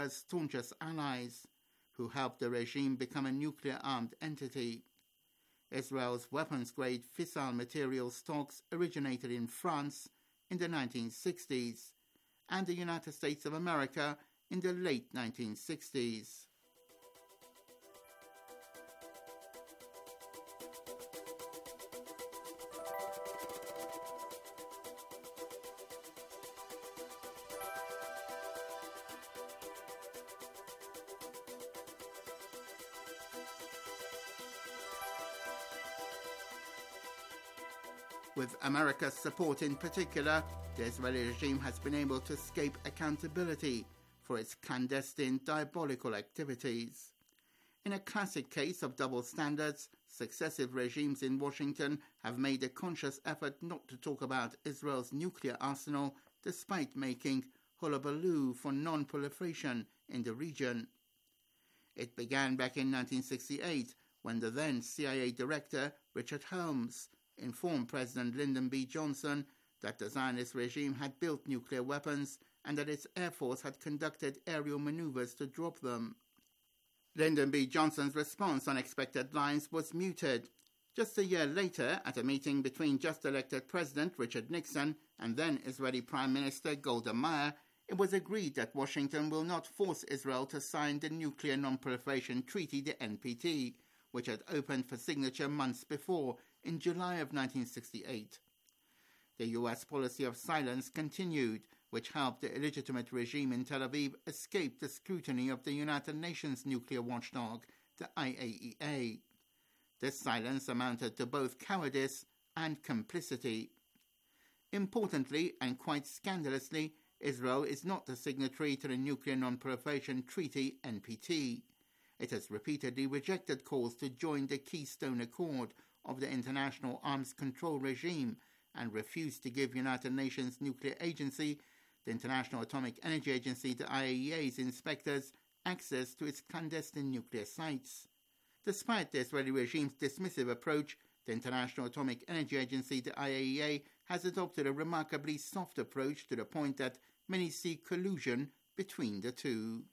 staunchest allies, who helped the regime become a nuclear-armed entity. Israel's weapons-grade fissile material stocks originated in France in the 1960s and the United States of America in the late 1960s. With America's support in particular, the Israeli regime has been able to escape accountability for its clandestine, diabolical activities. In a classic case of double standards, successive regimes in Washington have made a conscious effort not to talk about Israel's nuclear arsenal, despite making hullabaloo for non-proliferation in the region. It began back in 1968, when the then CIA director, Richard Helms, informed President Lyndon B. Johnson that the Zionist regime had built nuclear weapons and that its Air Force had conducted aerial maneuvers to drop them. Lyndon B. Johnson's response on expected lines was muted. Just a year later, at a meeting between just-elected President Richard Nixon and then Israeli Prime Minister Golda Meir, it was agreed that Washington will not force Israel to sign the Nuclear Non-Proliferation Treaty, the NPT, which had opened for signature months before, in July of 1968. The U.S. policy of silence continued, which helped the illegitimate regime in Tel Aviv escape the scrutiny of the United Nations nuclear watchdog, the IAEA. This silence amounted to both cowardice and complicity. Importantly, and quite scandalously, Israel is not the signatory to the Nuclear Non-Proliferation Treaty, NPT. It has repeatedly rejected calls to join the Keystone Accord of the International Arms Control Regime and refused to give United Nations Nuclear Agency, the International Atomic Energy Agency, the IAEA's inspectors, access to its clandestine nuclear sites. Despite the Israeli regime's dismissive approach, the International Atomic Energy Agency, the IAEA, has adopted a remarkably soft approach to the point that many see collusion between the two.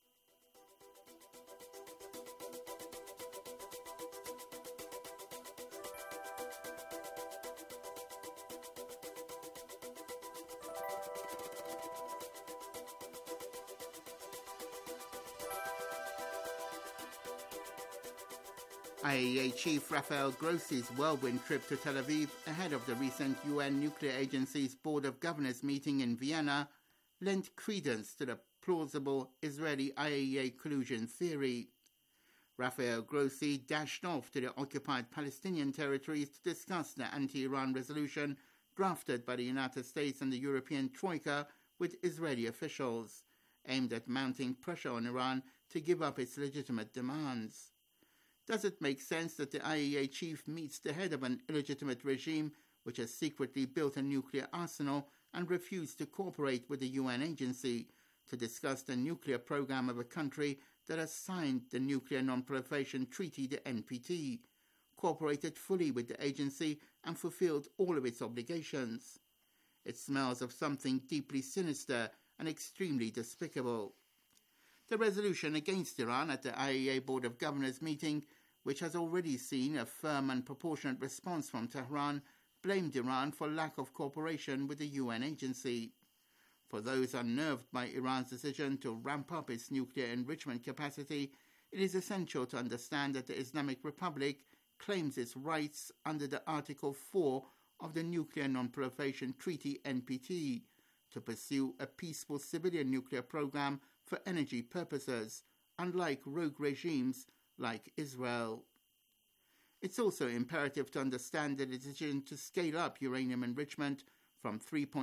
IAEA Chief Rafael Grossi's whirlwind trip to Tel Aviv ahead of the recent UN Nuclear Agency's Board of Governors meeting in Vienna lent credence to the plausible Israeli IAEA collusion theory. Rafael Grossi dashed off to the occupied Palestinian territories to discuss the anti-Iran resolution drafted by the United States and the European Troika with Israeli officials, aimed at mounting pressure on Iran to give up its legitimate demands. Does it make sense that the IAEA chief meets the head of an illegitimate regime which has secretly built a nuclear arsenal and refused to cooperate with the UN agency to discuss the nuclear program of a country that has signed the Nuclear Non-Proliferation Treaty, the NPT, cooperated fully with the agency and fulfilled all of its obligations? It smells of something deeply sinister and extremely despicable. The resolution against Iran at the IAEA Board of Governors meeting, which has already seen a firm and proportionate response from Tehran, blamed Iran for lack of cooperation with the UN agency. For those unnerved by Iran's decision to ramp up its nuclear enrichment capacity, it is essential to understand that the Islamic Republic claims its rights under the Article 4 of the Nuclear Non-Proliferation Treaty, NPT, to pursue a peaceful civilian nuclear program for energy purposes, unlike rogue regimes like Israel. It's also imperative to understand that the decision to scale up uranium enrichment from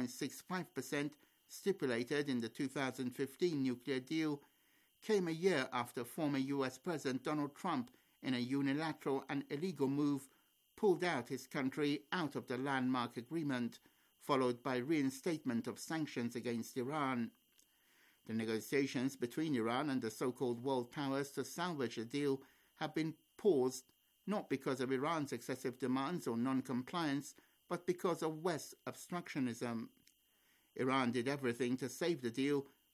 3.65% stipulated in the 2015 nuclear deal came a year after former US President Donald Trump, in a unilateral and illegal move, pulled out his country out of the landmark agreement, followed by reinstatement of sanctions against Iran. The negotiations between Iran and the so-called world powers to salvage the deal have been paused not because of Iran's excessive demands or non-compliance, but because of West's obstructionism. Iran did everything to save the deal,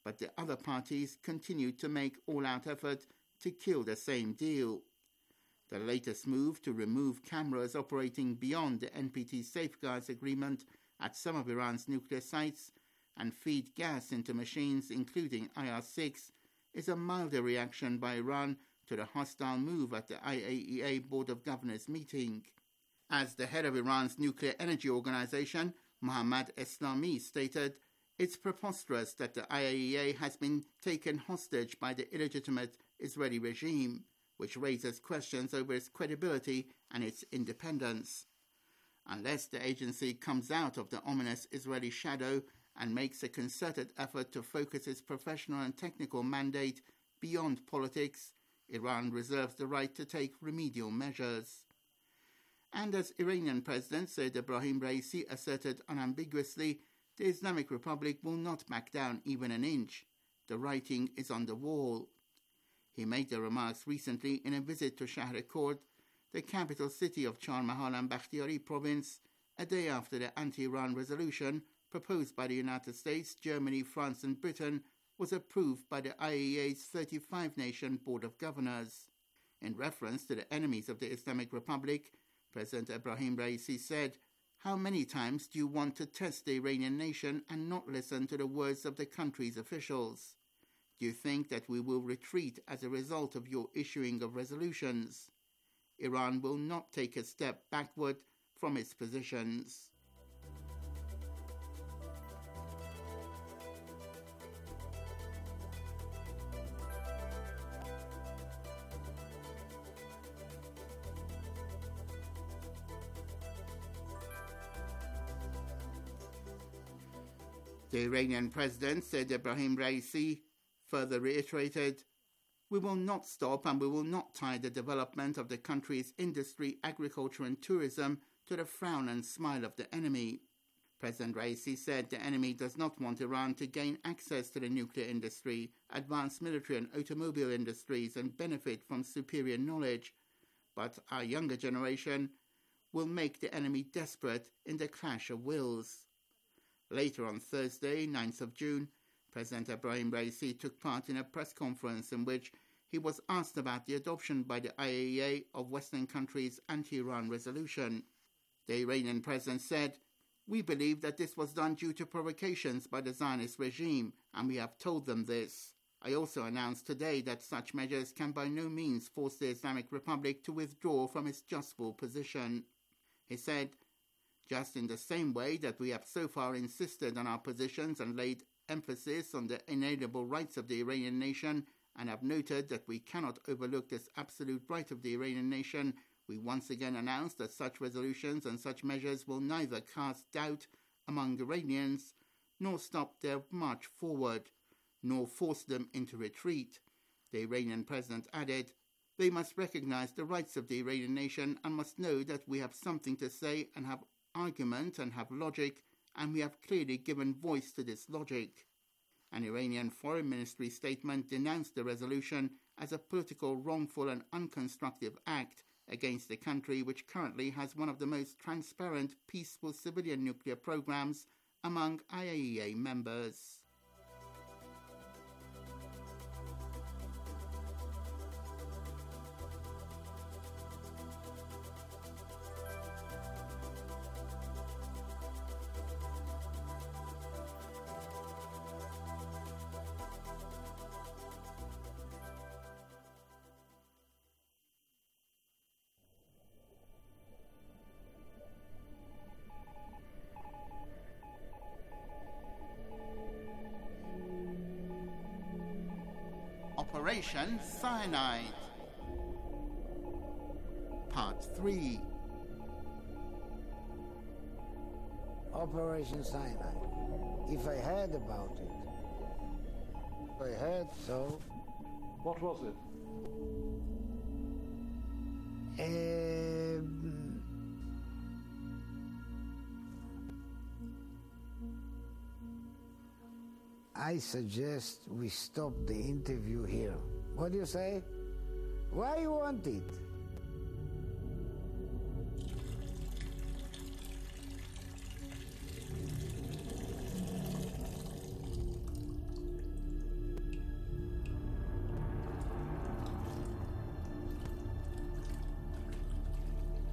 but the other parties continued to make all-out effort to kill the same deal. The latest move to remove cameras operating beyond the NPT Safeguards Agreement at some of Iran's nuclear sites and feed gas into machines, including IR-6, is a milder reaction by Iran to the hostile move at the IAEA Board of Governors meeting. As the head of Iran's nuclear energy organization, Mohammad Eslami, stated, "It's preposterous that the IAEA has been taken hostage by the illegitimate Israeli regime, which raises questions over its credibility and its independence. Unless the agency comes out of the ominous Israeli shadow and makes a concerted effort to focus its professional and technical mandate beyond politics, Iran reserves the right to take remedial measures." And as Iranian President Said Ebrahim Raisi asserted unambiguously, the Islamic Republic will not back down even an inch. The writing is on the wall. He made the remarks recently in a visit to Shahr-e-Kurd, the capital city of Char-Mahal and Bakhtiyari province, a day after the anti-Iran resolution proposed by the United States, Germany, France and Britain was approved by the IAEA's 35-nation Board of Governors. In reference to the enemies of the Islamic Republic, President Ebrahim Raisi said, "How many times do you want to test the Iranian nation and not listen to the words of the country's officials? Do you think that we will retreat as a result of your issuing of resolutions? Iran will not take a step backward from its positions." The Iranian president, Said Ebrahim Raisi, further reiterated, "We will not stop and we will not tie the development of the country's industry, agriculture and tourism to the frown and smile of the enemy." President Raisi said the enemy does not want Iran to gain access to the nuclear industry, advanced military and automobile industries and benefit from superior knowledge, but our younger generation will make the enemy desperate in the clash of wills. Later on Thursday, 9th of June, President Ebrahim Raisi took part in a press conference in which he was asked about the adoption by the IAEA of Western countries' anti-Iran resolution. The Iranian president said, "We believe that this was done due to provocations by the Zionist regime, and we have told them this. I also announced today that such measures can by no means force the Islamic Republic to withdraw from its just war position." He said, "Just in the same way that we have so far insisted on our positions and laid emphasis on the inalienable rights of the Iranian nation and have noted that we cannot overlook this absolute right of the Iranian nation, we once again announce that such resolutions and such measures will neither cast doubt among Iranians nor stop their march forward, nor force them into retreat." The Iranian president added, "They must recognize the rights of the Iranian nation and must know that we have something to say and have argument and have logic, and we have clearly given voice to this logic." An Iranian Foreign Ministry statement denounced the resolution as a political, wrongful and unconstructive act against the country which currently has one of the most transparent, peaceful civilian nuclear programs among IAEA members. Operation Cyanide, Part 3. Operation Cyanide. If I heard about it. I heard so. What was it? I suggest we stop the interview here. What do you say? Why you want it?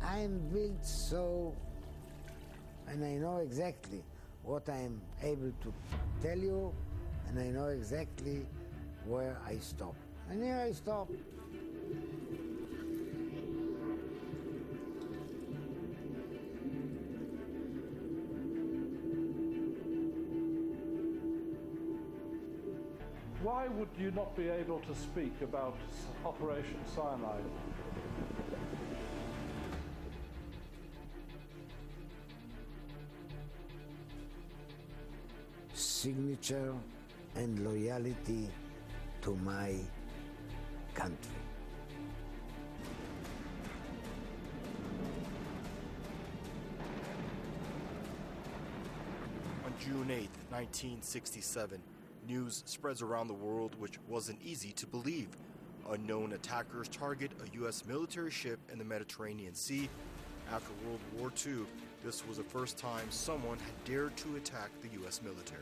I'm built so, and I know exactly what I'm able to tell you, and I know exactly where I stop. And here I stop. Why would you not be able to speak about Operation Cyanide? Signature and loyalty to my country. On June 8, 1967, news spreads around the world which wasn't easy to believe. Unknown attackers target a U.S. military ship in the Mediterranean Sea. After World War II, this was the first time someone had dared to attack the U.S. military.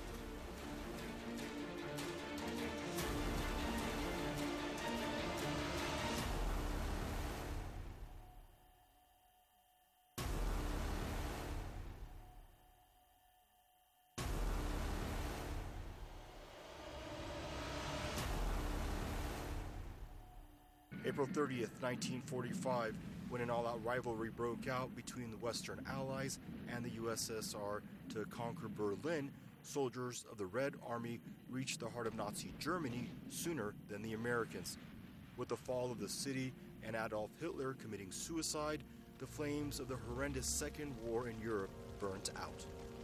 April 30th, 1945, when an all-out rivalry broke out between the Western Allies and the USSR to conquer Berlin, soldiers of the Red Army reached the heart of Nazi Germany sooner than the Americans. With the fall of the city and Adolf Hitler committing suicide, the flames of the horrendous Second War in Europe burnt out.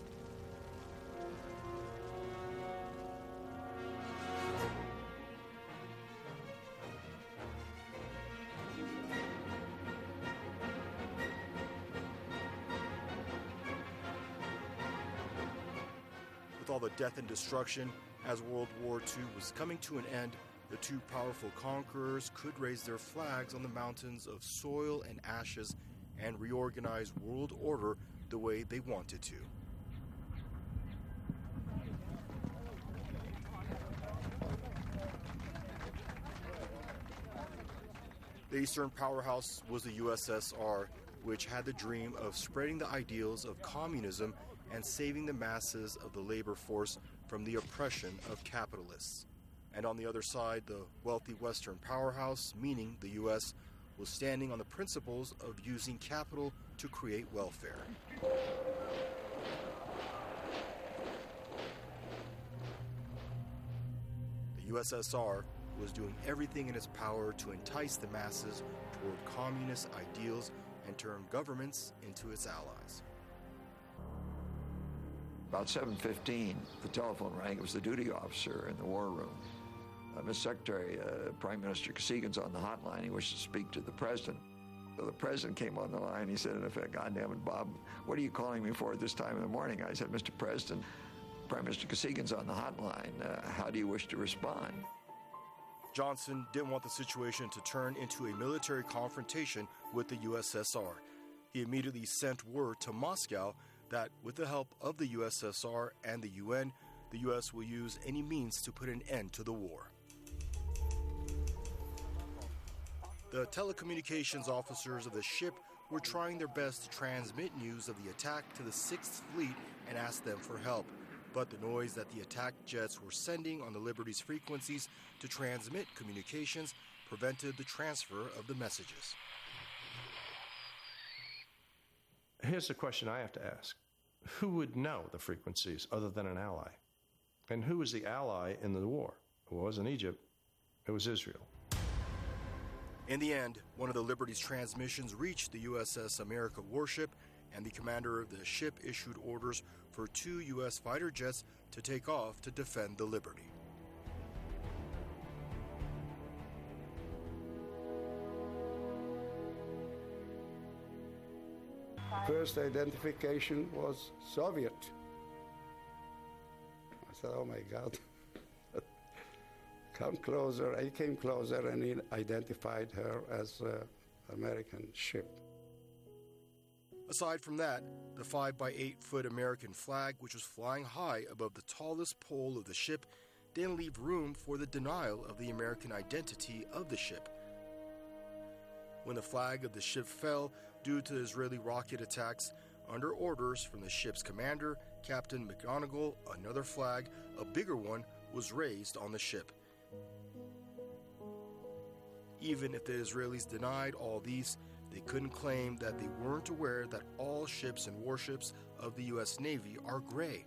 With all the death and destruction, as World War II was coming to an end, the two powerful conquerors could raise their flags on the mountains of soil and ashes and reorganize world order the way they wanted to. The Eastern powerhouse was the USSR, which had the dream of spreading the ideals of communism and saving the masses of the labor force from the oppression of capitalists. And on the other side, the wealthy Western powerhouse, meaning the U.S., was standing on the principles of using capital to create welfare. The USSR was doing everything in its power to entice the masses toward communist ideals and turn governments into its allies. About 7:15, the telephone rang. It was the duty officer in the war room. Mr. Secretary, Prime Minister Kosygin on the hotline. He wishes to speak to the president. So the president came on the line. He said, in effect, "God damn it, Bob, what are you calling me for at this time in the morning?" I said, "Mr. President, Prime Minister Kosygin on the hotline. How do you wish to respond?" Johnson didn't want the situation to turn into a military confrontation with the USSR. He immediately sent word to Moscow that with the help of the USSR and the UN, the US will use any means to put an end to the war. The telecommunications officers of the ship were trying their best to transmit news of the attack to the 6th Fleet and ask them for help. But the noise that the attack jets were sending on the Liberty's frequencies to transmit communications prevented the transfer of the messages. Here's the question I have to ask. Who would know the frequencies other than an ally? And who was the ally in the war? It wasn't Egypt, it was Israel. In the end, one of the Liberty's transmissions reached the USS America warship, and the commander of the ship issued orders for 2 U.S. fighter jets to take off to defend the Liberty. First identification was Soviet. I said, "Oh my God." Come closer. I came closer and he identified her as an American ship. Aside from that, the 5-by-8-foot American flag, which was flying high above the tallest pole of the ship, didn't leave room for the denial of the American identity of the ship. When the flag of the ship fell, due to Israeli rocket attacks. Under orders from the ship's commander, Captain McGonigal, another flag, a bigger one, was raised on the ship. Even if the Israelis denied all these, they couldn't claim that they weren't aware that all ships and warships of the U.S. Navy are gray.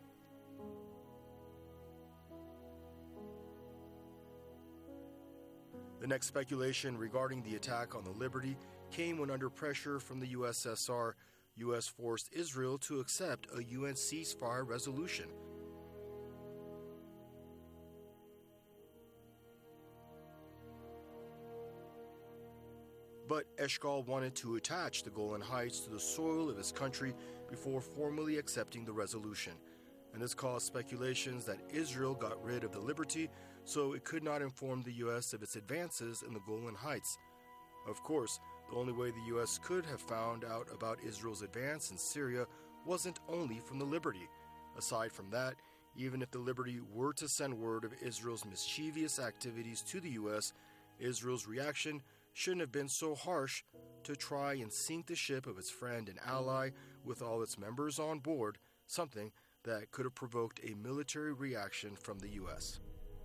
The next speculation regarding the attack on the Liberty came when, under pressure from the USSR, U.S. forced Israel to accept a UN ceasefire resolution. But Eshkol wanted to attach the Golan Heights to the soil of his country before formally accepting the resolution. And this caused speculations that Israel got rid of the Liberty so it could not inform the U.S. of its advances in the Golan Heights. Of course, the only way the U.S. could have found out about Israel's advance in Syria wasn't only from the Liberty. Aside from that, even if the Liberty were to send word of Israel's mischievous activities to the U.S., Israel's reaction shouldn't have been so harsh to try and sink the ship of its friend and ally with all its members on board, something that could have provoked a military reaction from the U.S.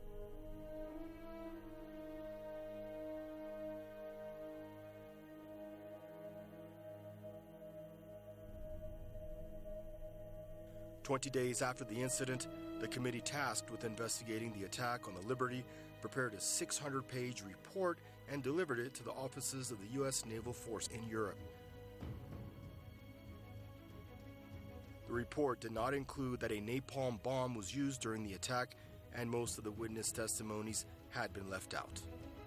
"20 days after the incident, the committee tasked with investigating the attack on the Liberty prepared a 600-page report and delivered it to the offices of the U.S. Naval Force in Europe. The report did not include that a napalm bomb was used during the attack, and most of the witness testimonies had been left out.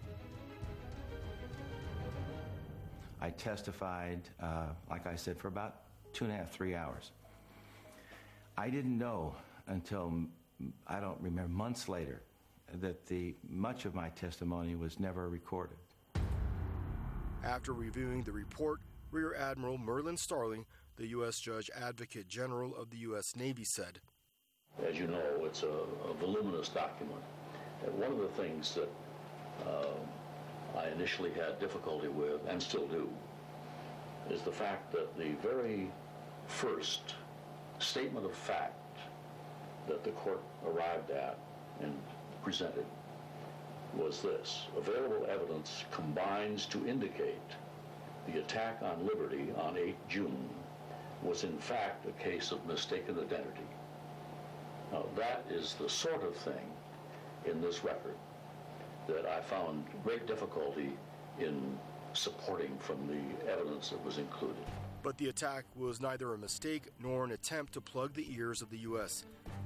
I testified, like I said, for about 2.5, 3 hours. I didn't know until, I don't remember, months later, that much of my testimony was never recorded. After reviewing the report, Rear Admiral Merlin Starling, the U.S. Judge Advocate General of the U.S. Navy, said, "As you know, it's a voluminous document. And one of the things that I initially had difficulty with, and still do, is the fact that the very first statement of fact that the court arrived at and presented was this: available evidence combines to indicate the attack on Liberty on 8 June was in fact a case of mistaken identity. Now, that is the sort of thing in this record that I found great difficulty in supporting from the evidence that was included. But the attack was neither a mistake nor an attempt to plug the ears of the U.S.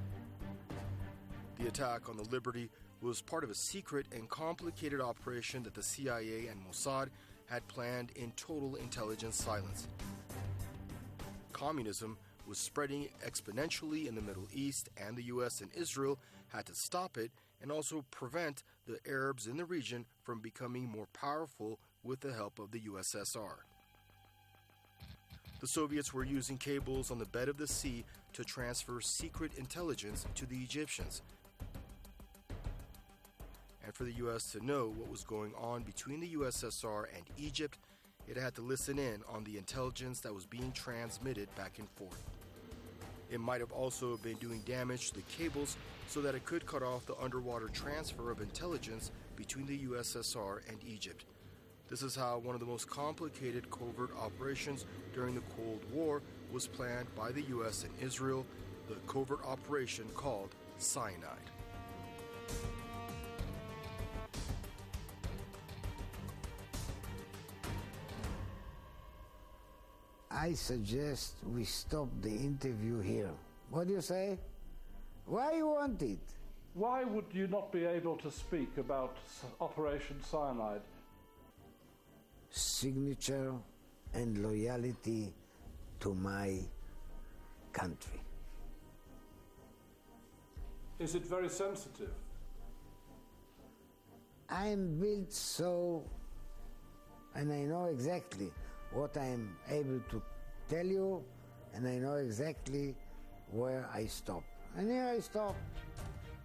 The attack on the Liberty was part of a secret and complicated operation that the CIA and Mossad had planned in total intelligence silence. Communism was spreading exponentially in the Middle East, and the U.S. and Israel had to stop it and also prevent the Arabs in the region from becoming more powerful with the help of the USSR. The Soviets were using cables on the bed of the sea to transfer secret intelligence to the Egyptians. And for the U.S. to know what was going on between the USSR and Egypt, it had to listen in on the intelligence that was being transmitted back and forth. It might have also been doing damage to the cables so that it could cut off the underwater transfer of intelligence between the USSR and Egypt. This is how one of the most complicated covert operations during the Cold War was planned by the U.S. and Israel, the covert operation called Cyanide. I suggest we stop the interview here. What do you say? Why you want it? Why would you not be able to speak about Operation Cyanide? Signature and loyalty to my country. Is it very sensitive? I'm built so, and I know exactly what I'm able to tell you, and I know exactly where I stop. And here I stop.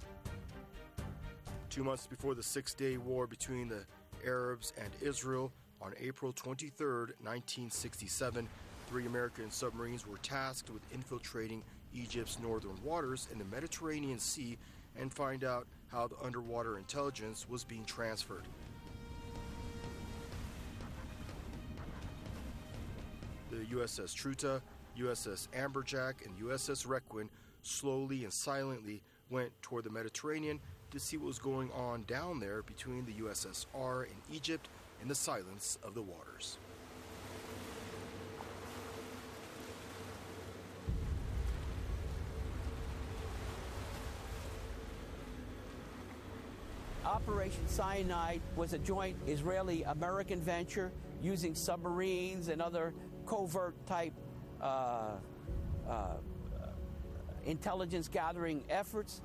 2 months before the Six-Day War between the Arabs and Israel, On April 23, 1967, 3 American submarines were tasked with infiltrating Egypt's northern waters in the Mediterranean Sea and find out how the underwater intelligence was being transferred. The USS Truta, USS Amberjack, and USS Requin slowly and silently went toward the Mediterranean to see what was going on down there between the USSR and Egypt in the silence of the waters. Operation Cyanide was a joint Israeli-American venture using submarines and other covert-type intelligence-gathering efforts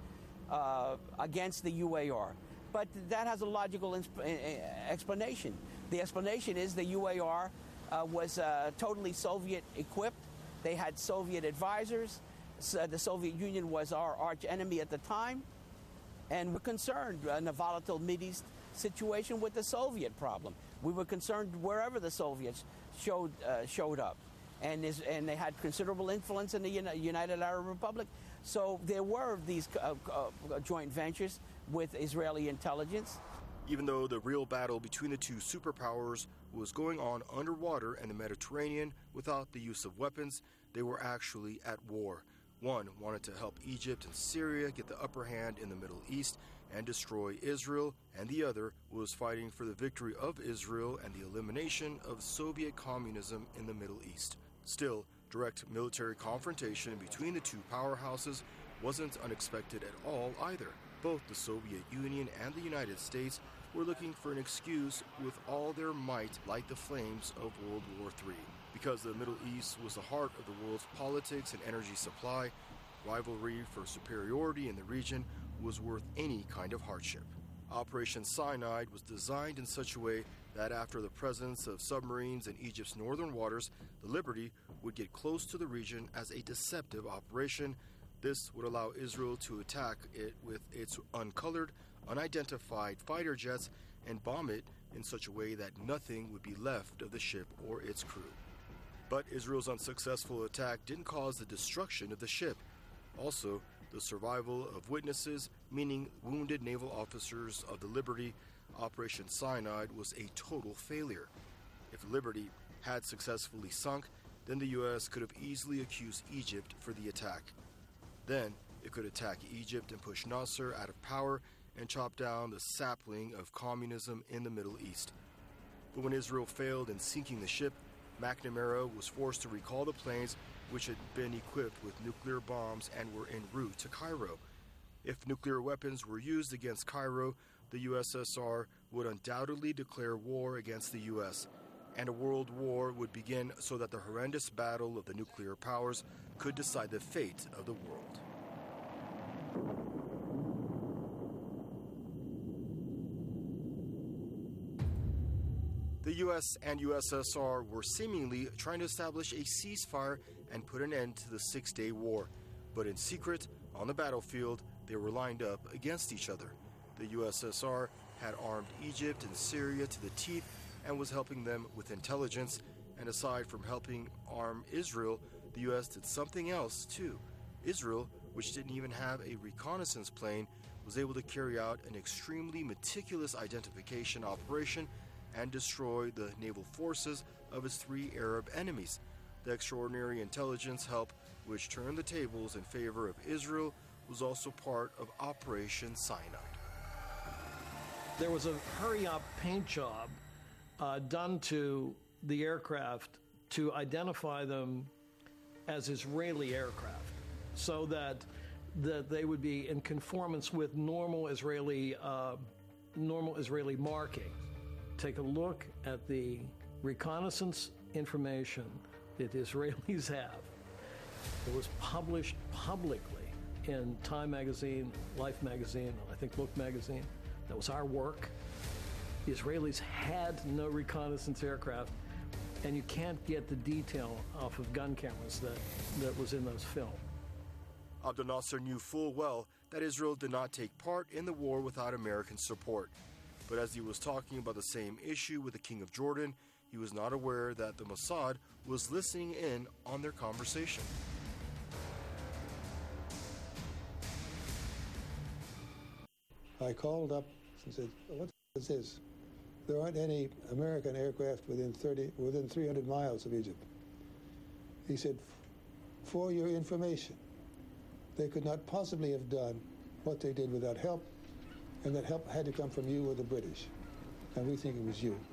against the UAR. But that has a logical explanation. The explanation is the UAR was totally Soviet-equipped. They had Soviet advisors. So the Soviet Union was our arch enemy at the time. And we're concerned in a volatile Mideast situation with the Soviet problem. We were concerned wherever the Soviets showed up. And they had considerable influence in the United Arab Republic. So there were these joint ventures with Israeli intelligence. Even though the real battle between the two superpowers was going on underwater in the Mediterranean without the use of weapons, they were actually at war. One wanted to help Egypt and Syria get the upper hand in the Middle East and destroy Israel, and the other was fighting for the victory of Israel and the elimination of Soviet communism in the Middle East. Still, direct military confrontation between the two powerhouses wasn't unexpected at all either. Both the Soviet Union and the United States were looking for an excuse with all their might light the flames of World War III. Because the Middle East was the heart of the world's politics and energy supply, rivalry for superiority in the region was worth any kind of hardship. Operation Cyanide was designed in such a way that after the presence of submarines in Egypt's northern waters, the Liberty would get close to the region as a deceptive operation. This would allow Israel to attack it with its uncolored, unidentified fighter jets and bomb it in such a way that nothing would be left of the ship or its crew. But Israel's unsuccessful attack didn't cause the destruction of the ship. Also, the survival of witnesses, meaning wounded naval officers of the Liberty, Operation Cyanide was a total failure. If the Liberty had successfully sunk, then the U.S. could have easily accused Egypt for the attack. Then it could attack Egypt and push Nasser out of power and chop down the sapling of communism in the Middle East. But when Israel failed in sinking the ship, McNamara was forced to recall the planes which had been equipped with nuclear bombs and were en route to Cairo. If nuclear weapons were used against Cairo, the USSR would undoubtedly declare war against the U.S., and a world war would begin so that the horrendous battle of the nuclear powers could decide the fate of the world. The U.S. and USSR were seemingly trying to establish a ceasefire and put an end to the Six-Day War. But in secret, on the battlefield, they were lined up against each other. The USSR had armed Egypt and Syria to the teeth and was helping them with intelligence. And aside from helping arm Israel, the U.S. did something else too. Israel, which didn't even have a reconnaissance plane, was able to carry out an extremely meticulous identification operation and destroy the naval forces of its 3 Arab enemies. The extraordinary intelligence help, which turned the tables in favor of Israel, was also part of Operation Cyanide. There was a hurry-up paint job done to the aircraft to identify them as Israeli aircraft, so that they would be in conformance with normal Israeli marking. Take a look at the reconnaissance information that the Israelis have. It was published publicly in Time magazine, Life magazine, I think Look magazine. That was our work. The Israelis had no reconnaissance aircraft, and you can't get the detail off of gun cameras that was in those film. Abdel Nasser knew full well that Israel did not take part in the war without American support. But as he was talking about the same issue with the King of Jordan, he was not aware that the Mossad was listening in on their conversation. I called up and said, "What is this? There aren't any American aircraft within 300 miles of Egypt." He said, "For your information, they could not possibly have done what they did without help, and that help had to come from you or the British. And we think it was you."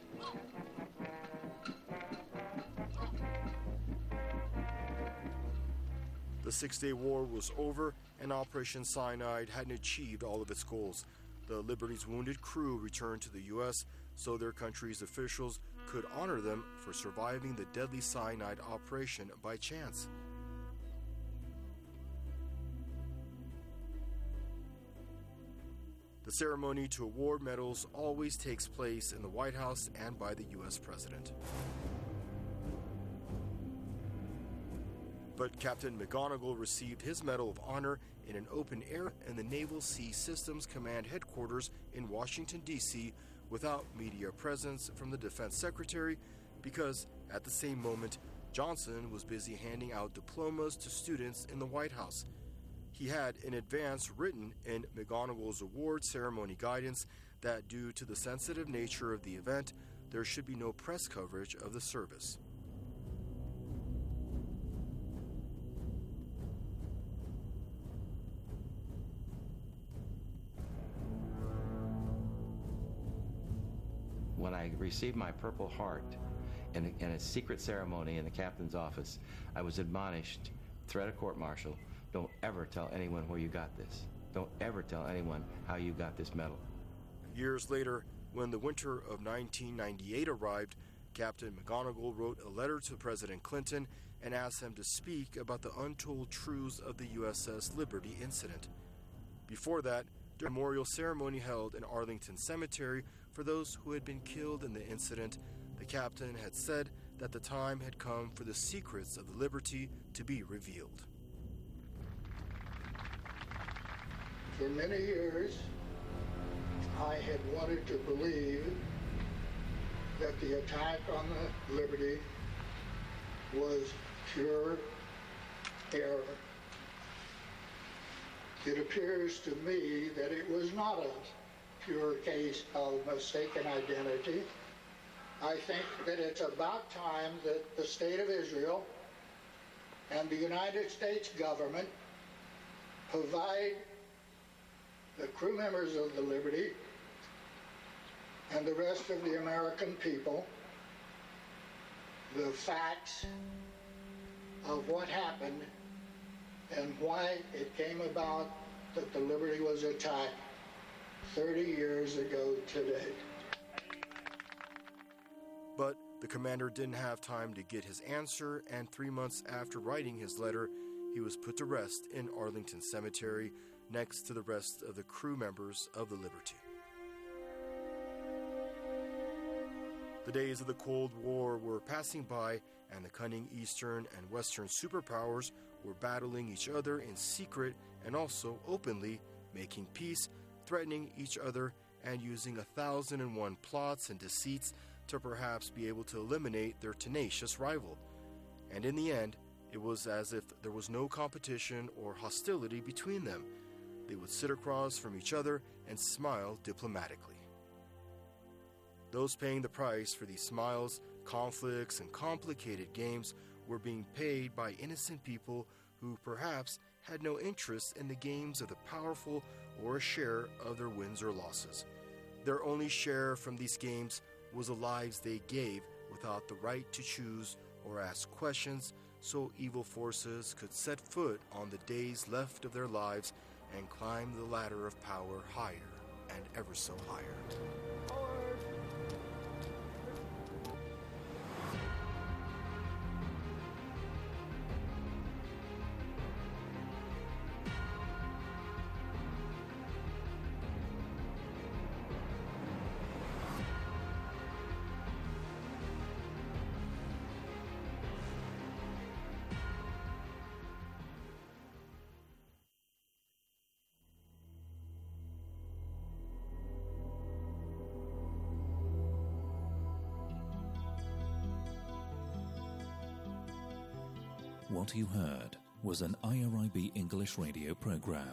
The Six-Day War was over, and Operation Cyanide hadn't achieved all of its goals. The Liberty's wounded crew returned to the U.S. so their country's officials could honor them for surviving the deadly cyanide operation by chance. The ceremony to award medals always takes place in the White House and by the U.S. President. But Captain McGonigal received his Medal of Honor in an open air in the Naval Sea Systems Command headquarters in Washington, D.C., without media presence from the Defense Secretary, because at the same moment, Johnson was busy handing out diplomas to students in the White House. He had in advance written in McGonigal's award ceremony guidance that due to the sensitive nature of the event, there should be no press coverage of the service. When I received my Purple Heart in a secret ceremony in the captain's office, I was admonished, threat of court-martial, don't ever tell anyone where you got this. Don't ever tell anyone how you got this medal. Years later, when the winter of 1998 arrived, Captain McGonigal wrote a letter to President Clinton and asked him to speak about the untold truths of the USS Liberty incident. Before that, a memorial ceremony held in Arlington Cemetery for those who had been killed in the incident, the captain had said that the time had come for the secrets of the Liberty to be revealed. For many years, I had wanted to believe that the attack on the Liberty was pure error. It appears to me that it was not a pure case of mistaken identity. I think that it's about time that the State of Israel and the United States government provide the crew members of the Liberty and the rest of the American people the facts of what happened and why it came about that the Liberty was attacked 30 years ago today. But the commander didn't have time to get his answer, and 3 months after writing his letter, he was put to rest in Arlington Cemetery next to the rest of the crew members of the Liberty. The days of the Cold War were passing by, and the cunning Eastern and Western superpowers were battling each other in secret and also openly, making peace, threatening each other, and using 1,001 plots and deceits to perhaps be able to eliminate their tenacious rival. And in the end, it was as if there was no competition or hostility between them. They would sit across from each other and smile diplomatically. Those paying the price for these smiles, conflicts, and complicated games were being paid by innocent people who perhaps had no interest in the games of the powerful or a share of their wins or losses. Their only share from these games was the lives they gave without the right to choose or ask questions, so evil forces could set foot on the days left of their lives and climb the ladder of power higher and ever so higher. What you heard was an IRIB English radio program.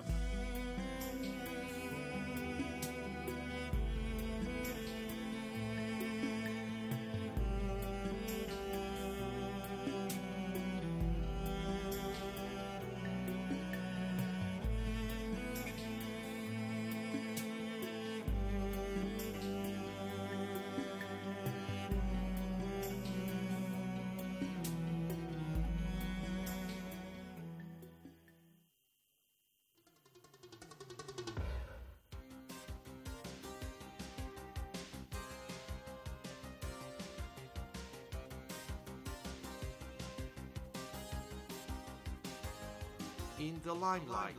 In the limelight.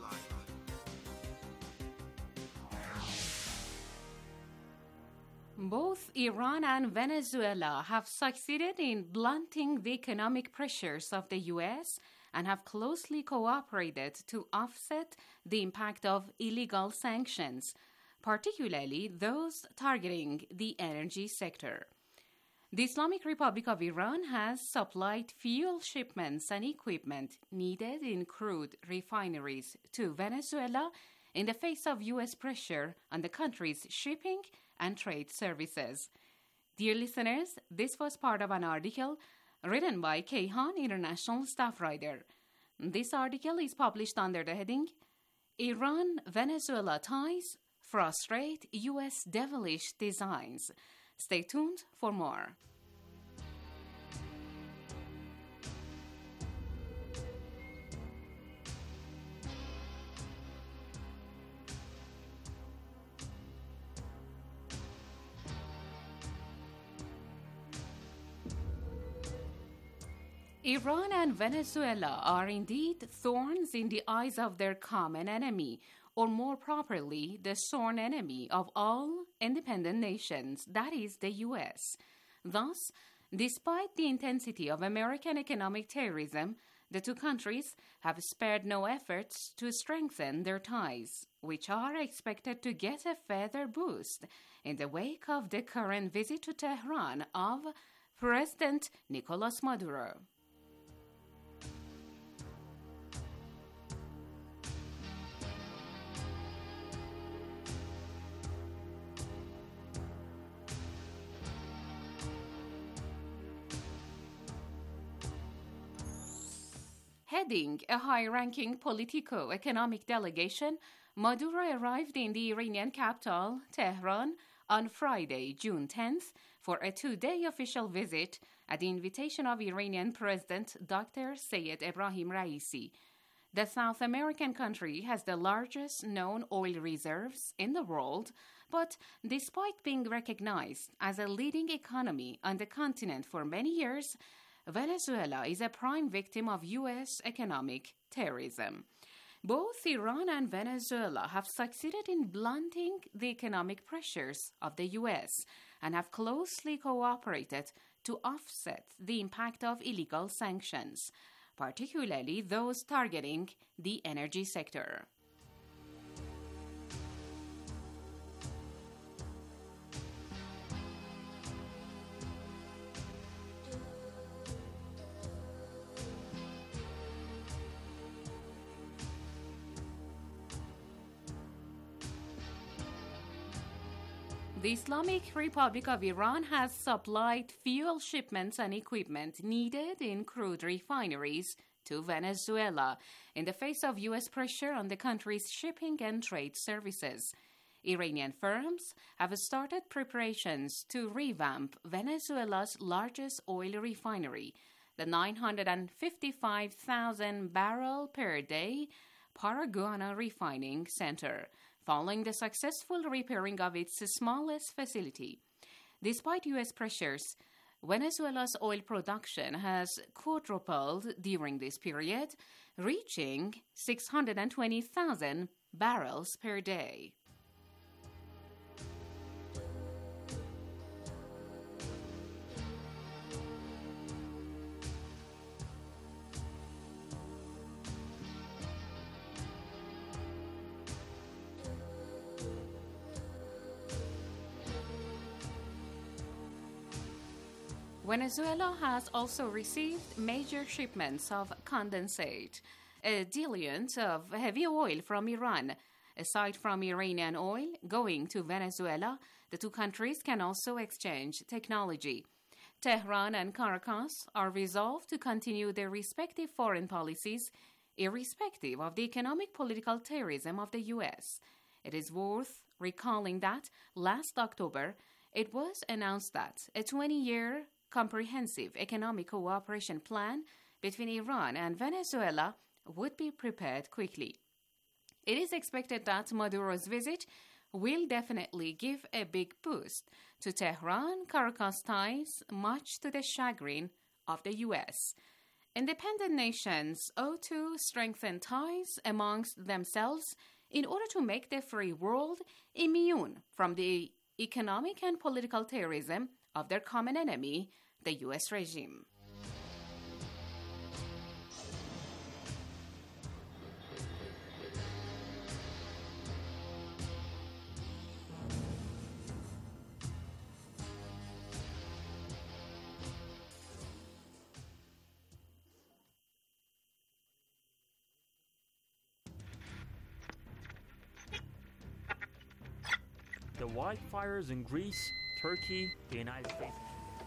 Both Iran and Venezuela have succeeded in blunting the economic pressures of the U.S. and have closely cooperated to offset the impact of illegal sanctions, particularly those targeting the energy sector. The Islamic Republic of Iran has supplied fuel shipments and equipment needed in crude refineries to Venezuela in the face of U.S. pressure on the country's shipping and trade services. Dear listeners, this was part of an article written by Kayhan, international staff writer. This article is published under the heading, Iran-Venezuela ties frustrate U.S. devilish designs. Stay tuned for more. Iran and Venezuela are indeed thorns in the eyes of their common enemy, or more properly, the sworn enemy of all independent nations, that is, the U.S. Thus, despite the intensity of American economic terrorism, the two countries have spared no efforts to strengthen their ties, which are expected to get a further boost in the wake of the current visit to Tehran of President Nicolas Maduro. Heading a high-ranking politico-economic delegation, Maduro arrived in the Iranian capital, Tehran, on Friday, June 10th, for a two-day official visit at the invitation of Iranian President Dr. Sayed Ebrahim Raisi. The South American country has the largest known oil reserves in the world, but despite being recognized as a leading economy on the continent for many years, Venezuela is a prime victim of U.S. economic terrorism. Both Iran and Venezuela have succeeded in blunting the economic pressures of the U.S. and have closely cooperated to offset the impact of illegal sanctions, particularly those targeting the energy sector. The Islamic Republic of Iran has supplied fuel shipments and equipment needed in crude refineries to Venezuela in the face of U.S. pressure on the country's shipping and trade services. Iranian firms have started preparations to revamp Venezuela's largest oil refinery, the 955,000 barrel per day Paraguana Refining Center, following the successful repairing of its smallest facility. Despite U.S. pressures, Venezuela's oil production has quadrupled during this period, reaching 620,000 barrels per day. Venezuela has also received major shipments of condensate, a diluent of heavy oil from Iran. Aside from Iranian oil going to Venezuela, the two countries can also exchange technology. Tehran and Caracas are resolved to continue their respective foreign policies, irrespective of the economic political terrorism of the U.S. It is worth recalling that last October, it was announced that a 20-year comprehensive economic cooperation plan between Iran and Venezuela would be prepared quickly. It is expected that Maduro's visit will definitely give a big boost to Tehran-Caracas ties, much to the chagrin of the U.S. Independent nations ought to strengthen ties amongst themselves in order to make the free world immune from the economic and political terrorism of their common enemy, the U.S. regime. The wildfires in Greece, Turkey, the United States.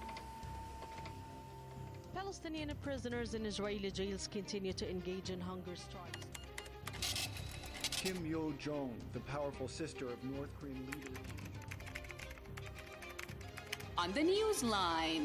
Palestinian prisoners in Israeli jails continue to engage in hunger strikes. Kim Yo-jong, the powerful sister of North Korean leader. On the Newsline.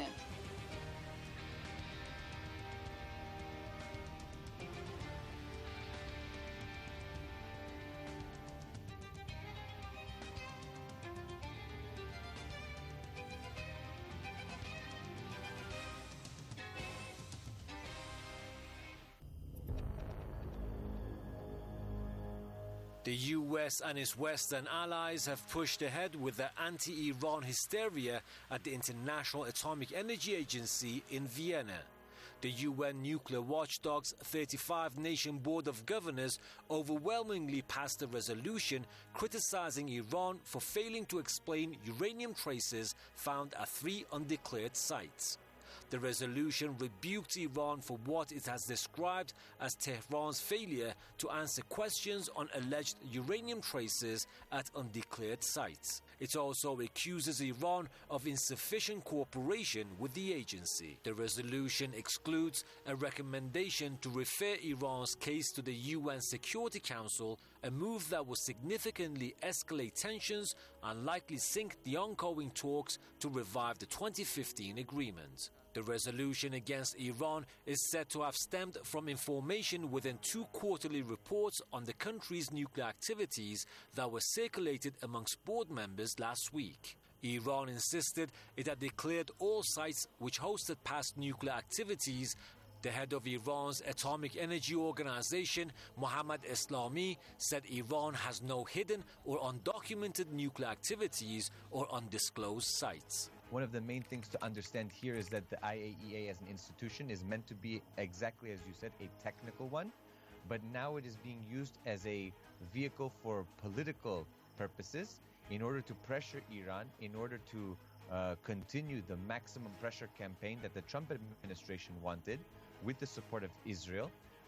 The US and its Western allies have pushed ahead with the anti-Iran hysteria at the International Atomic Energy Agency in Vienna. The UN nuclear watchdog's 35-nation Board of Governors overwhelmingly passed a resolution criticizing Iran for failing to explain uranium traces found at 3 undeclared sites. The resolution rebuked Iran for what it has described as Tehran's failure to answer questions on alleged uranium traces at undeclared sites. It also accuses Iran of insufficient cooperation with the agency. The resolution excludes a recommendation to refer Iran's case to the UN Security Council, a move that would significantly escalate tensions and likely sink the ongoing talks to revive the 2015 agreement. The resolution against Iran is said to have stemmed from information within 2 quarterly reports on the country's nuclear activities that were circulated amongst board members last week. Iran insisted it had declared all sites which hosted past nuclear activities. The head of Iran's Atomic Energy Organization, Mohammad Eslami, said Iran has no hidden or undocumented nuclear activities or undisclosed sites. One of the main things to understand here is that the IAEA as an institution is meant to be, exactly as you said, a technical one, but now it is being used as a vehicle for political purposes in order to pressure Iran, in order to continue the maximum pressure campaign that the Trump administration wanted with the support of Israel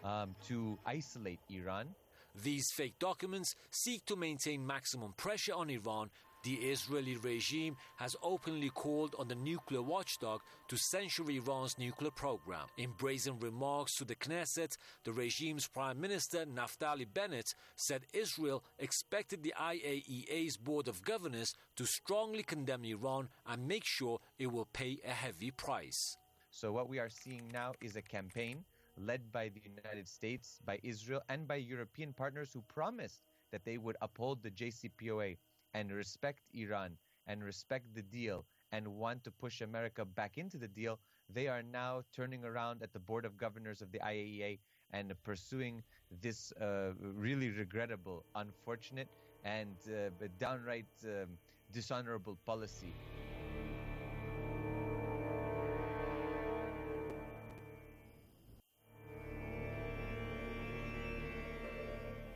to isolate Iran. These fake documents seek to maintain maximum pressure on Iran. The Israeli regime has openly called on the nuclear watchdog to censure Iran's nuclear program. In brazen remarks to the Knesset, the regime's Prime Minister Naftali Bennett said Israel expected the IAEA's Board of Governors to strongly condemn Iran and make sure it will pay a heavy price. So what we are seeing now is a campaign led by the United States, by Israel, and by European partners who promised that they would uphold the JCPOA and respect Iran and respect the deal and want to push America back into the deal. They are now turning around at the Board of Governors of the IAEA and pursuing this really regrettable, unfortunate, and downright dishonorable policy.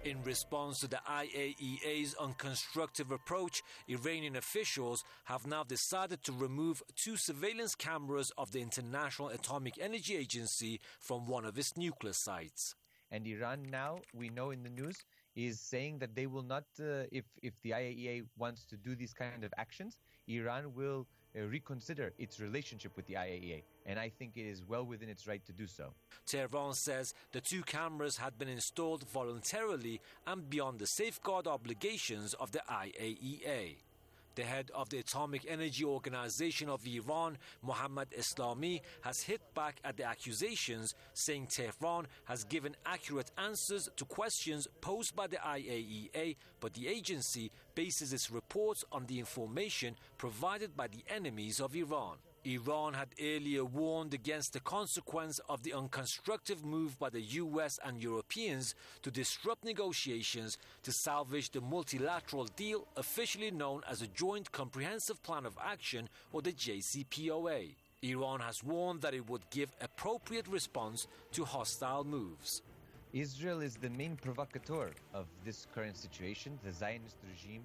In response to the IAEA's unconstructive approach, Iranian officials have now decided to remove 2 surveillance cameras of the International Atomic Energy Agency from one of its nuclear sites. And Iran now, we know in the news, is saying that they will not, if the IAEA wants to do these kind of actions, Iran will reconsider its relationship with the IAEA. And I think it is well within its right to do so. Tehran says the 2 cameras had been installed voluntarily and beyond the safeguard obligations of the IAEA. The head of the Atomic Energy Organization of Iran, Mohammad Eslami, has hit back at the accusations, saying Tehran has given accurate answers to questions posed by the IAEA, but the agency bases its reports on the information provided by the enemies of Iran. Iran had earlier warned against the consequence of the unconstructive move by the US and Europeans to disrupt negotiations to salvage the multilateral deal officially known as a Joint Comprehensive Plan of Action, or the JCPOA. Iran has warned that it would give appropriate response to hostile moves. Israel is the main provocateur of this current situation. The Zionist regime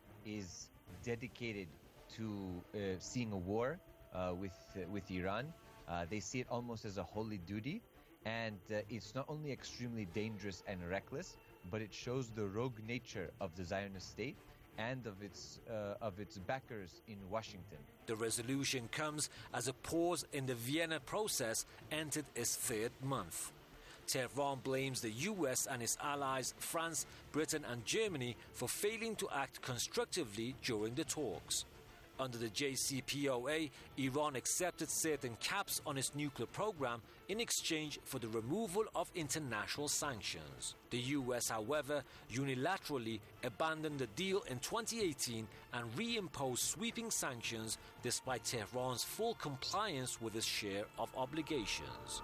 is dedicated to seeing a war with Iran. They see it almost as a holy duty, and it's not only extremely dangerous and reckless, but it shows the rogue nature of the Zionist state and of its backers in Washington. The resolution comes as a pause in the Vienna process entered its 3rd month. Tehran blames the US and its allies, France, Britain and Germany, for failing to act constructively during the talks. Under the JCPOA, Iran accepted certain caps on its nuclear program in exchange for the removal of international sanctions. The US, however, unilaterally abandoned the deal in 2018 and reimposed sweeping sanctions despite Tehran's full compliance with its share of obligations.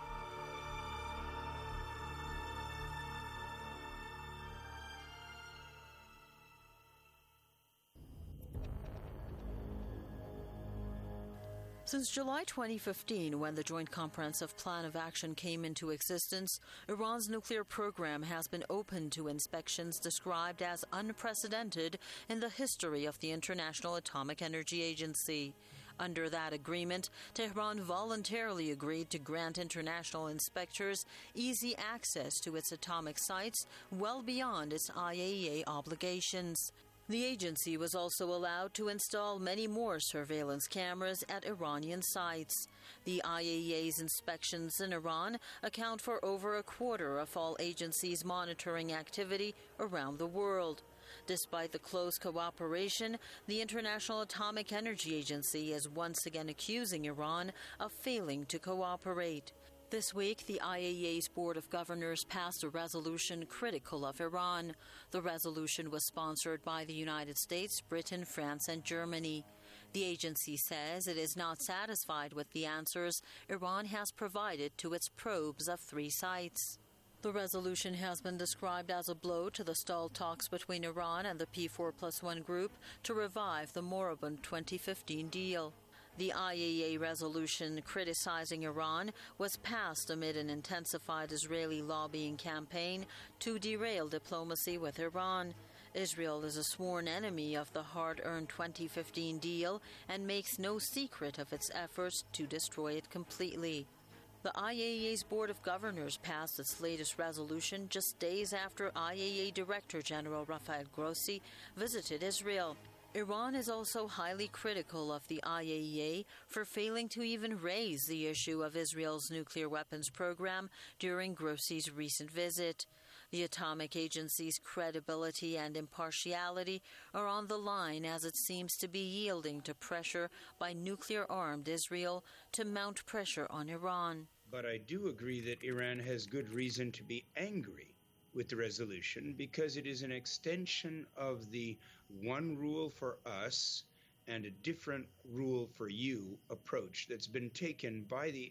Since July 2015, when the Joint Comprehensive Plan of Action came into existence, Iran's nuclear program has been open to inspections described as unprecedented in the history of the International Atomic Energy Agency. Under that agreement, Tehran voluntarily agreed to grant international inspectors easy access to its atomic sites well beyond its IAEA obligations. The agency was also allowed to install many more surveillance cameras at Iranian sites. The IAEA's inspections in Iran account for over a quarter of all agencies' monitoring activity around the world. Despite the close cooperation, the International Atomic Energy Agency is once again accusing Iran of failing to cooperate. This week, the IAEA's Board of Governors passed a resolution critical of Iran. The resolution was sponsored by the United States, Britain, France, and Germany. The agency says it is not satisfied with the answers Iran has provided to its probes of 3 sites. The resolution has been described as a blow to the stalled talks between Iran and the P4+1 group to revive the moribund 2015 deal. The IAEA resolution criticizing Iran was passed amid an intensified Israeli lobbying campaign to derail diplomacy with Iran. Israel is a sworn enemy of the hard-earned 2015 deal and makes no secret of its efforts to destroy it completely. The IAEA's Board of Governors passed its latest resolution just days after IAEA Director General Rafael Grossi visited Israel. Iran is also highly critical of the IAEA for failing to even raise the issue of Israel's nuclear weapons program during Grossi's recent visit. The atomic agency's credibility and impartiality are on the line as it seems to be yielding to pressure by nuclear-armed Israel to mount pressure on Iran. But I do agree that Iran has good reason to be angry with the resolution because it is an extension of the one rule for us and a different rule for you approach that's been taken by the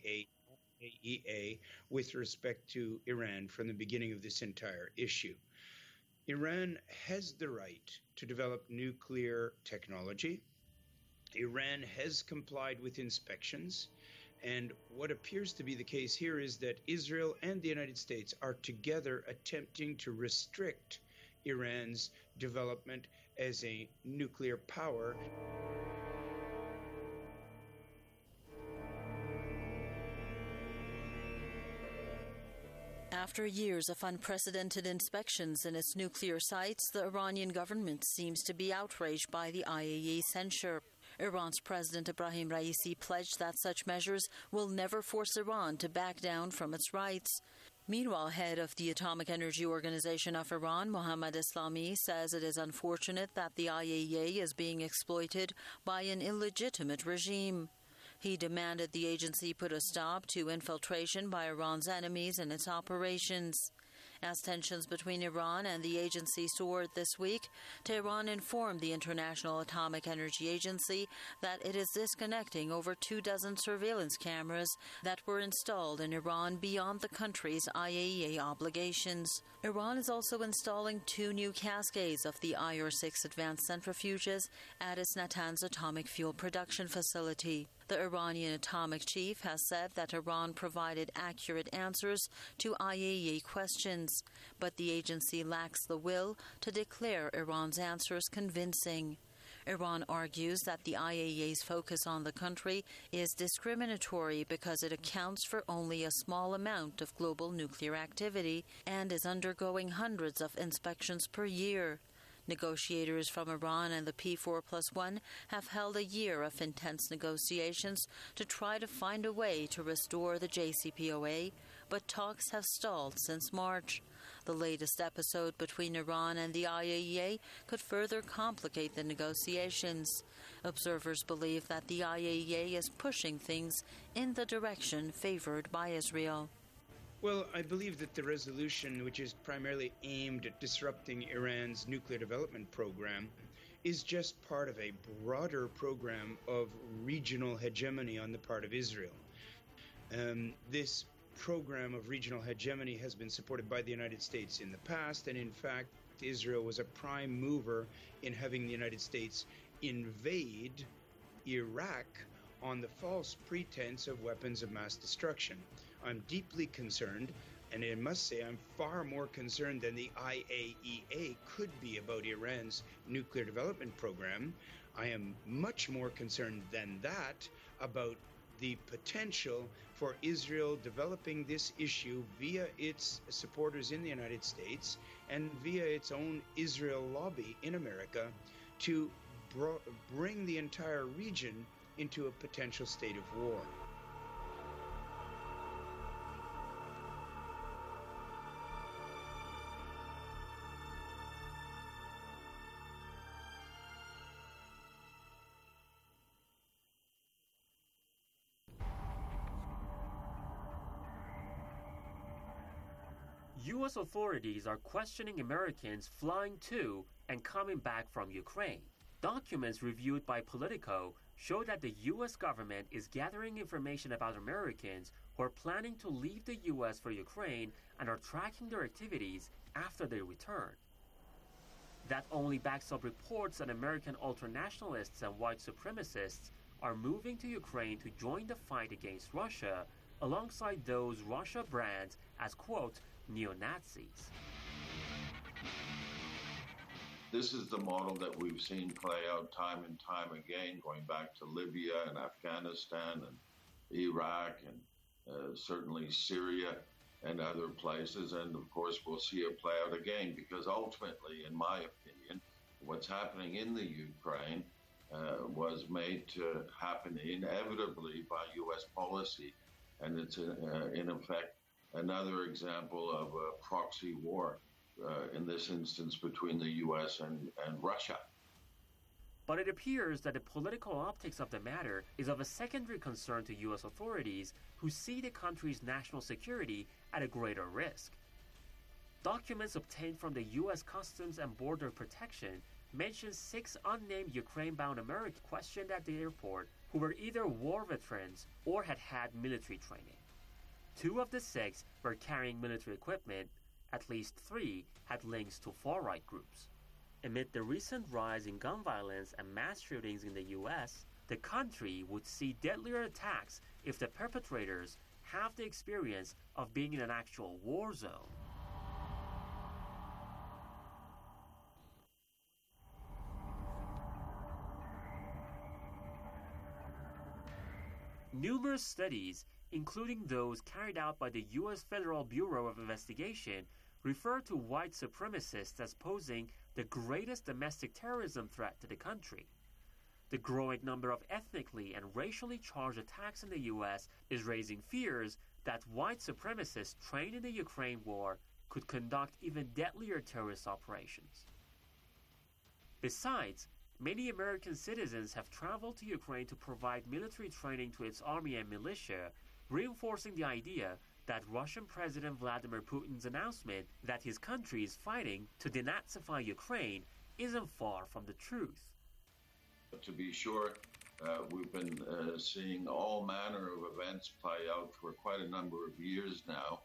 IAEA with respect to Iran from the beginning of this entire issue. Iran has the right to develop nuclear technology. Iran has complied with inspections, And what appears to be the case here is that Israel and the United States are together attempting to restrict Iran's development as a nuclear power. After years of unprecedented inspections in its nuclear sites, the Iranian government seems to be outraged by the IAEA censure. Iran's President Ebrahim Raisi pledged that such measures will never force Iran to back down from its rights. Meanwhile, head of the Atomic Energy Organization of Iran, Mohammad Eslami, says it is unfortunate that the IAEA is being exploited by an illegitimate regime. He demanded the agency put a stop to infiltration by Iran's enemies in its operations. As tensions between Iran and the agency soared this week, Tehran informed the International Atomic Energy Agency that it is disconnecting over 24 surveillance cameras that were installed in Iran beyond the country's IAEA obligations. Iran is also installing 2 new cascades of the IR-6 advanced centrifuges at its Natanz atomic fuel production facility. The Iranian atomic chief has said that Iran provided accurate answers to IAEA questions, but the agency lacks the will to declare Iran's answers convincing. Iran argues that the IAEA's focus on the country is discriminatory because it accounts for only a small amount of global nuclear activity and is undergoing hundreds of inspections per year. Negotiators from Iran and the P4+1 have held a year of intense negotiations to try to find a way to restore the JCPOA, but talks have stalled since March. The latest episode between Iran and the IAEA could further complicate the negotiations. Observers believe that the IAEA is pushing things in the direction favored by Israel. Well, I believe that the resolution, which is primarily aimed at disrupting Iran's nuclear development program, is just part of a broader program of regional hegemony on the part of Israel. This program of regional hegemony has been supported by the United States in the past, and in fact, Israel was a prime mover in having the United States invade Iraq on the false pretense of weapons of mass destruction. I'm deeply concerned, and I must say I'm far more concerned than the IAEA could be about Iran's nuclear development program. I am much more concerned than that about the potential for Israel developing this issue via its supporters in the United States and via its own Israel lobby in America to bring the entire region into a potential state of war. U.S. authorities are questioning Americans flying to and coming back from Ukraine. Documents reviewed by Politico show that the U.S. government is gathering information about Americans who are planning to leave the U.S. for Ukraine and are tracking their activities after they return. That only backs up reports that American ultranationalists and white supremacists are moving to Ukraine to join the fight against Russia, alongside those Russia brands as, quote, neo-Nazis. This is the model that we've seen play out time and time again, going back to Libya and Afghanistan and Iraq and certainly Syria and other places. And of course, we'll see it play out again, because ultimately, in my opinion, what's happening in the Ukraine was made to happen inevitably by U.S. policy. And it's in effect another example of a proxy war, in this instance between the U.S. and Russia. But it appears that the political optics of the matter is of a secondary concern to U.S. authorities who see the country's national security at a greater risk. Documents obtained from the U.S. Customs and Border Protection mention 6 unnamed Ukraine-bound Americans questioned at the airport who were either war veterans or had had military training. 2 of the 6 were carrying military equipment. At least 3 had links to far-right groups. Amid the recent rise in gun violence and mass shootings in the U.S., the country would see deadlier attacks if the perpetrators have the experience of being in an actual war zone. Numerous studies, including those carried out by the U.S. Federal Bureau of Investigation, refer to white supremacists as posing the greatest domestic terrorism threat to the country. The growing number of ethnically and racially charged attacks in the U.S. is raising fears that white supremacists trained in the Ukraine war could conduct even deadlier terrorist operations. Besides, many American citizens have traveled to Ukraine to provide military training to its army and militia, reinforcing the idea that Russian President Vladimir Putin's announcement that his country is fighting to denazify Ukraine isn't far from the truth. To be sure, we've been seeing all manner of events play out for quite a number of years now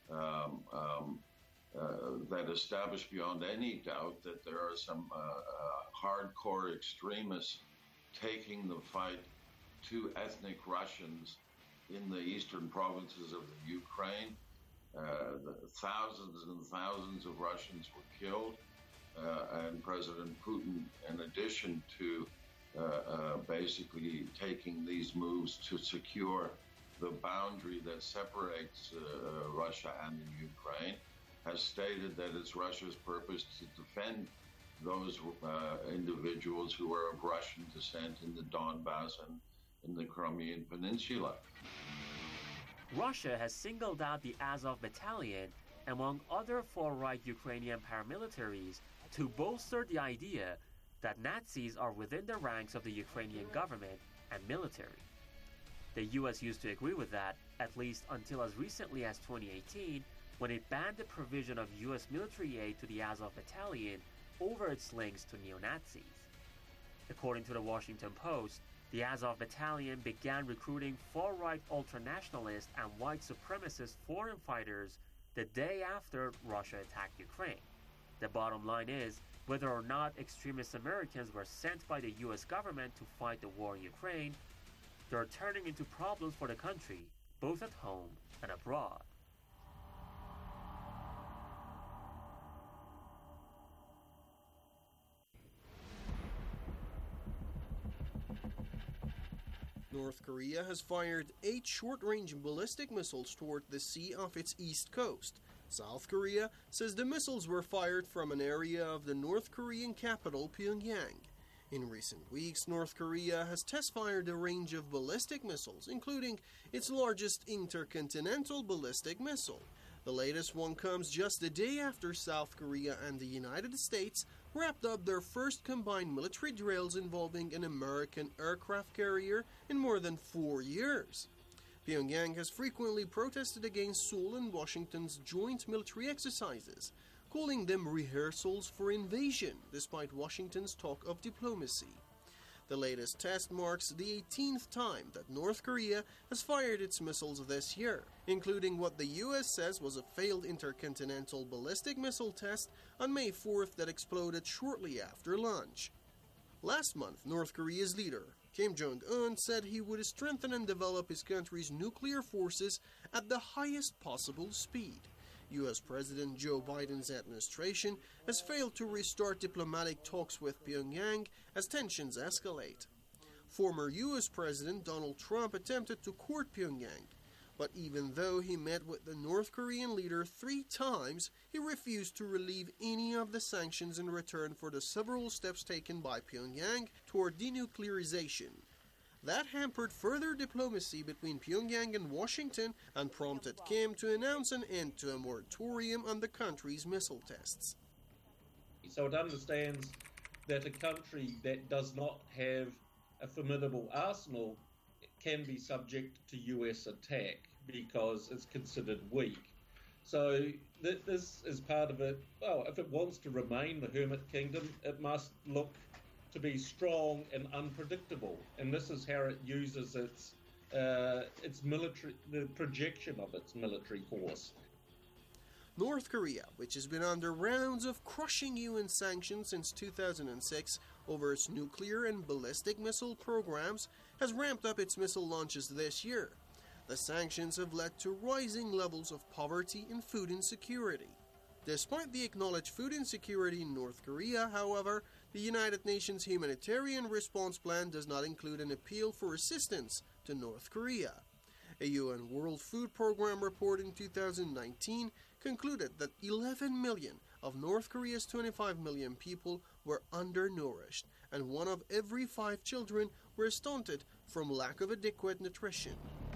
that establish beyond any doubt that there are some hardcore extremists taking the fight to ethnic Russians in the eastern provinces of the Ukraine. Thousands and thousands of Russians were killed, and President Putin, in addition to basically taking these moves to secure the boundary that separates Russia and the Ukraine, has stated that it's Russia's purpose to defend those individuals who are of Russian descent in the Donbass and in the Crimean Peninsula. Russia has singled out the Azov Battalion, among other far-right Ukrainian paramilitaries, to bolster the idea that Nazis are within the ranks of the Ukrainian government and military. The U.S. used to agree with that, at least until as recently as 2018, when it banned the provision of U.S. military aid to the Azov Battalion over its links to neo-Nazis. According to the Washington Post, the Azov Battalion began recruiting far-right ultranationalist and white supremacist foreign fighters the day after Russia attacked Ukraine. The bottom line is, whether or not extremist Americans were sent by the U.S. government to fight the war in Ukraine, they're turning into problems for the country, both at home and abroad. North Korea has fired 8 short-range ballistic missiles toward the sea off its east coast. South Korea says the missiles were fired from an area of the North Korean capital, Pyongyang. In recent weeks, North Korea has test-fired a range of ballistic missiles, including its largest intercontinental ballistic missile. The latest one comes just a day after South Korea and the United States wrapped up their first combined military drills involving an American aircraft carrier in more than 4 years. Pyongyang has frequently protested against Seoul and Washington's joint military exercises, calling them rehearsals for invasion, despite Washington's talk of diplomacy. The latest test marks the 18th time that North Korea has fired its missiles this year, including what the U.S. says was a failed intercontinental ballistic missile test on May 4th that exploded shortly after launch. Last month, North Korea's leader, Kim Jong-un, said he would strengthen and develop his country's nuclear forces at the highest possible speed. U.S. President Joe Biden's administration has failed to restart diplomatic talks with Pyongyang as tensions escalate. Former U.S. President Donald Trump attempted to court Pyongyang, but even though he met with the North Korean leader 3 times, he refused to relieve any of the sanctions in return for the several steps taken by Pyongyang toward denuclearization. That hampered further diplomacy between Pyongyang and Washington and prompted Kim to announce an end to a moratorium on the country's missile tests. So it understands that a country that does not have a formidable arsenal can be subject to US attack because it's considered weak. So this is part of it. Well, if it wants to remain the hermit kingdom, it must look to be strong and unpredictable, and this is how it uses its military, the projection of its military force. North Korea, which has been under rounds of crushing UN sanctions since 2006 over its nuclear and ballistic missile programs, has ramped up its missile launches this year. The sanctions have led to rising levels of poverty and food insecurity. Despite the acknowledged food insecurity in North Korea, however, the United Nations Humanitarian Response Plan does not include an appeal for assistance to North Korea. A UN World Food Program report in 2019 concluded that 11 million of North Korea's 25 million people were undernourished, and 1 of every 5 children were stunted from lack of adequate nutrition.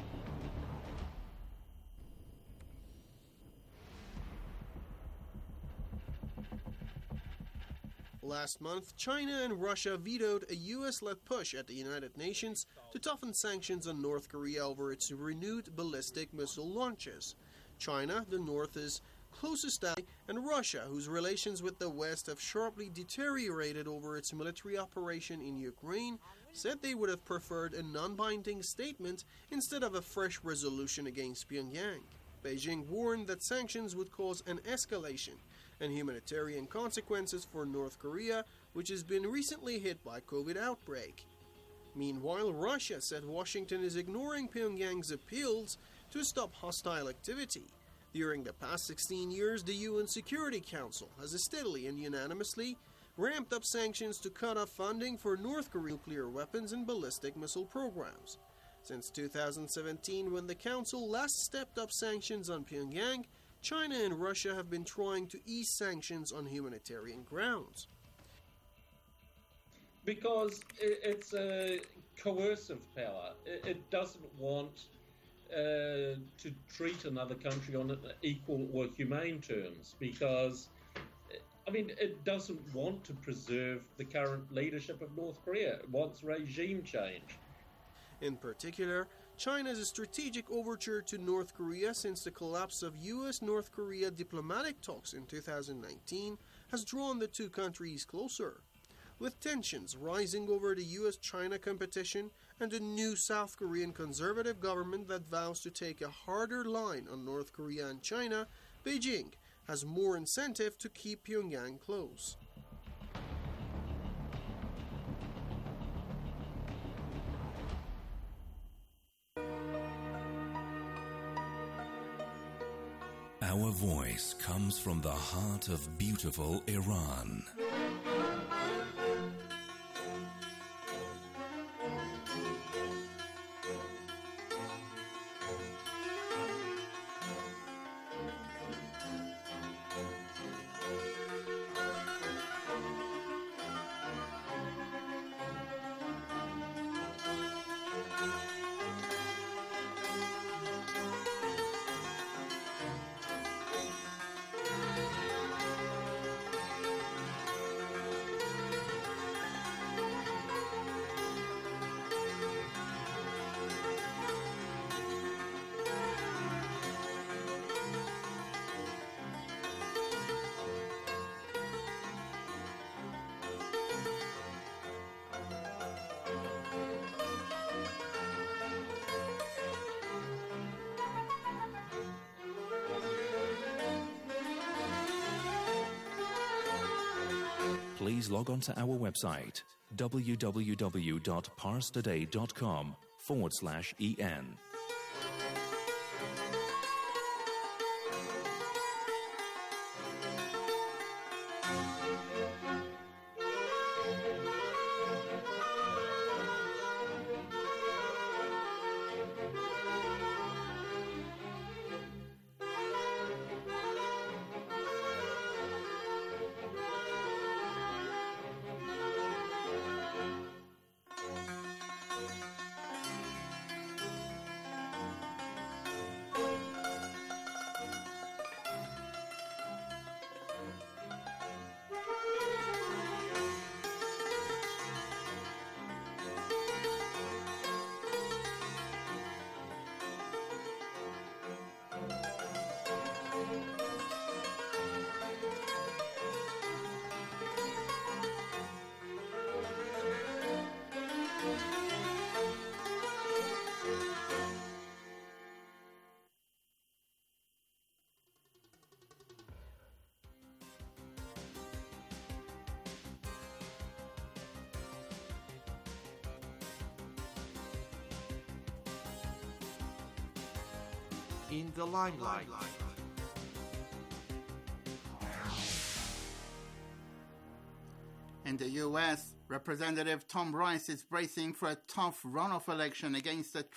Last month, China and Russia vetoed a US-led push at the United Nations to toughen sanctions on North Korea over its renewed ballistic missile launches. China, the North's closest ally, and Russia, whose relations with the West have sharply deteriorated over its military operation in Ukraine, said they would have preferred a non-binding statement instead of a fresh resolution against Pyongyang. Beijing warned that sanctions would cause an escalation and humanitarian consequences for North Korea, which has been recently hit by COVID outbreak. Meanwhile, Russia said Washington is ignoring Pyongyang's appeals to stop hostile activity. During the past 16 years, the UN Security Council has steadily and unanimously ramped up sanctions to cut off funding for North Korean nuclear weapons and ballistic missile programs. Since 2017, when the Council last stepped up sanctions on Pyongyang, China and Russia have been trying to ease sanctions on humanitarian grounds. Because it's a coercive power. It doesn't want to treat another country on equal or humane terms, because, I mean, it doesn't want to preserve the current leadership of North Korea. It wants regime change. In particular, China's strategic overture to North Korea since the collapse of U.S.-North Korea diplomatic talks in 2019 has drawn the two countries closer. With tensions rising over the U.S.-China competition and a new South Korean conservative government that vows to take a harder line on North Korea and China, Beijing has more incentive to keep Pyongyang close. Our voice comes from the heart of beautiful Iran. Please log on to our website, www.parstoday.com/en. In the limelight. In the U.S., Representative Tom Rice is bracing for a tough runoff election against the